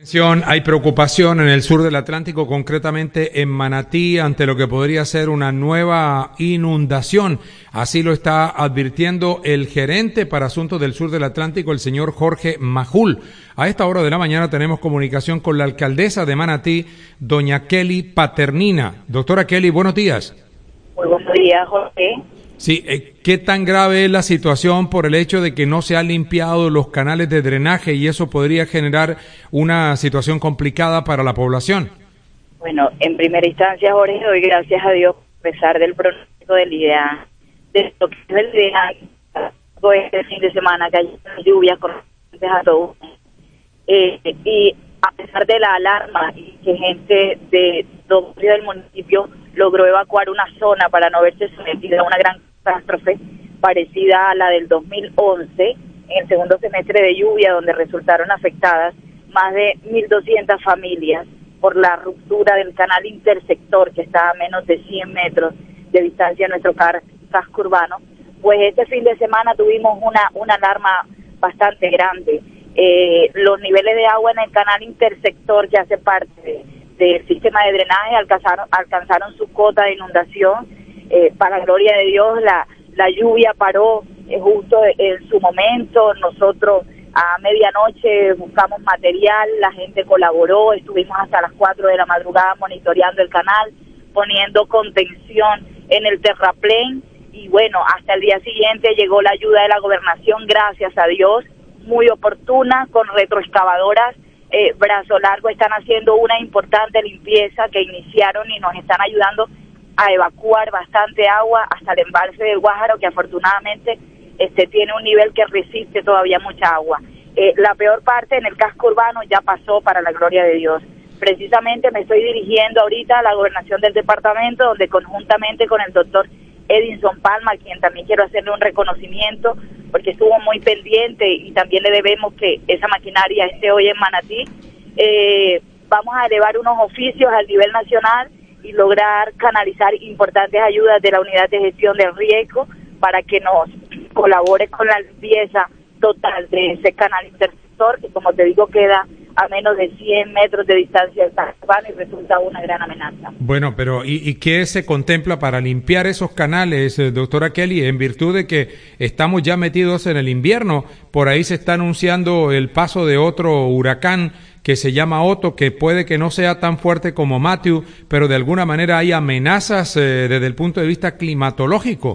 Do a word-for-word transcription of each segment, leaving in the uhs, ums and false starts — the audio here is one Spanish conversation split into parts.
Hay preocupación en el sur del Atlántico, concretamente en Manatí, ante lo que podría ser una nueva inundación. Así lo está advirtiendo el gerente para asuntos del sur del Atlántico, el señor Jorge Majul. A esta hora de la mañana tenemos comunicación con la alcaldesa de Manatí, doña Kelly Paternina. Doctora Kelly, buenos días. Muy buenos días, Jorge. Sí, eh, ¿qué tan grave es la situación por el hecho de que no se han limpiado los canales de drenaje y eso podría generar una situación complicada para la población? Bueno, en primera instancia, Jorge, doy gracias a Dios, a pesar del pronóstico del IDEA, de lo que es el IDEA, este fin de semana que hay lluvias correspondientes a todo. Eh, y a pesar de la alarma y que gente de dos barrios del municipio logró evacuar una zona para no verse sometida a una gran catástrofe parecida a la del dos mil once, en el segundo semestre de lluvia, donde resultaron afectadas más de mil doscientas familias por la ruptura del canal intersector, que está a menos de cien metros de distancia de nuestro casco urbano. Pues este fin de semana tuvimos una, una alarma bastante grande. Eh, los niveles de agua en el canal intersector, que hace parte de, del sistema de drenaje, alcanzaron, alcanzaron su cota de inundación. Eh, para gloria de Dios, la, la lluvia paró eh, justo en su momento. Nosotros a medianoche buscamos material, la gente colaboró, estuvimos hasta las cuatro de la madrugada monitoreando el canal, poniendo contención en el terraplén, y bueno, hasta el día siguiente llegó la ayuda de la gobernación, gracias a Dios, muy oportuna, con retroexcavadoras, eh, brazo largo, están haciendo una importante limpieza que iniciaron y nos están ayudando a evacuar bastante agua hasta el embalse del Guájaro, que afortunadamente este tiene un nivel que resiste todavía mucha agua. Eh, la peor parte en el casco urbano ya pasó, para la gloria de Dios. Precisamente me estoy dirigiendo ahorita a la gobernación del departamento, donde conjuntamente con el doctor Edinson Palma, a quien también quiero hacerle un reconocimiento, porque estuvo muy pendiente y también le debemos que esa maquinaria esté hoy en Manatí. Eh, vamos a elevar unos oficios al nivel nacional y lograr canalizar importantes ayudas de la Unidad de Gestión del Riesgo para que nos colabore con la limpieza total de ese canal intersector, que como te digo queda a menos de cien metros de distancia del casco urbano y resulta una gran amenaza. Bueno, pero ¿y, y qué se contempla para limpiar esos canales, eh, doctora Kelly, en virtud de que estamos ya metidos en el invierno? Por ahí se está anunciando el paso de otro huracán que se llama Otto, que puede que no sea tan fuerte como Matthew, pero de alguna manera hay amenazas eh, desde el punto de vista climatológico.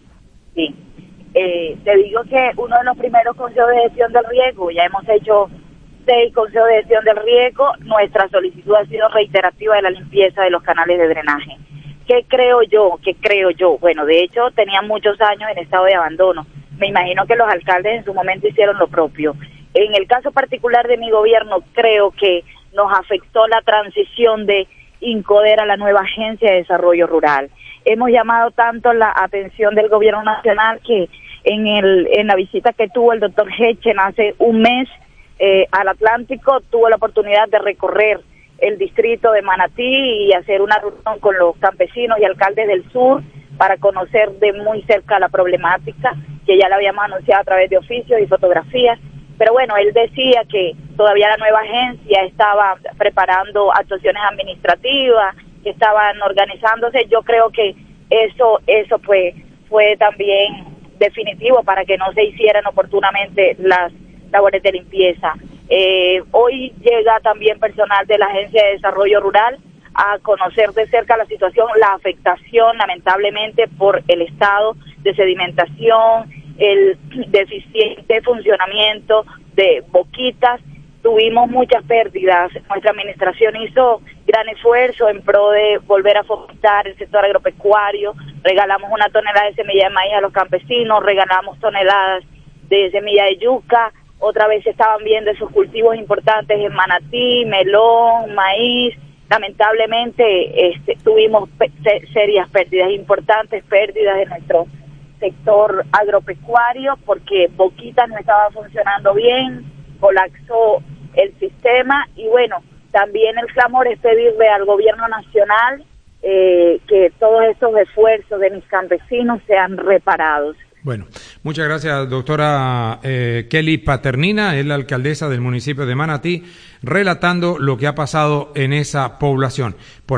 Sí, eh, te digo que uno de los primeros consejos de gestión del riesgo, ya hemos hecho seis consejos de gestión del riesgo, nuestra solicitud ha sido reiterativa de la limpieza de los canales de drenaje. ¿Qué creo yo? ¿Qué creo yo? Bueno, de hecho, tenían muchos años en estado de abandono. Me imagino que los alcaldes en su momento hicieron lo propio. En el caso particular de mi gobierno, creo que nos afectó la transición de INCODER a la nueva Agencia de Desarrollo Rural. Hemos llamado tanto la atención del gobierno nacional que en el en la visita que tuvo el doctor Hechen hace un mes eh, al Atlántico, tuvo la oportunidad de recorrer el distrito de Manatí y hacer una reunión con los campesinos y alcaldes del sur para conocer de muy cerca la problemática, que ya la habíamos anunciado a través de oficios y fotografías. Pero bueno, él decía que todavía la nueva agencia estaba preparando actuaciones administrativas, que estaban organizándose. Yo creo que eso eso pues fue también definitivo para que no se hicieran oportunamente las labores de limpieza. Eh, hoy llega también personal de la Agencia de Desarrollo Rural a conocer de cerca la situación, la afectación lamentablemente por el estado de sedimentación, el deficiente funcionamiento de boquitas. Tuvimos muchas pérdidas. Nuestra administración hizo gran esfuerzo en pro de volver a fomentar el sector agropecuario. Regalamos una tonelada de semilla de maíz a los campesinos, regalamos toneladas de semilla de yuca. Otra vez se estaban viendo esos cultivos importantes en Manatí, melón, maíz. Lamentablemente este, tuvimos pe- serias pérdidas, importantes pérdidas de nuestro sector agropecuario, porque Boquitas no estaba funcionando bien, colapsó el sistema. Y bueno, también el clamor es pedirle al gobierno nacional eh, que todos estos esfuerzos de mis campesinos sean reparados. Bueno, muchas gracias, doctora eh, Kelly Paternina, es la alcaldesa del municipio de Manatí, relatando lo que ha pasado en esa población. Por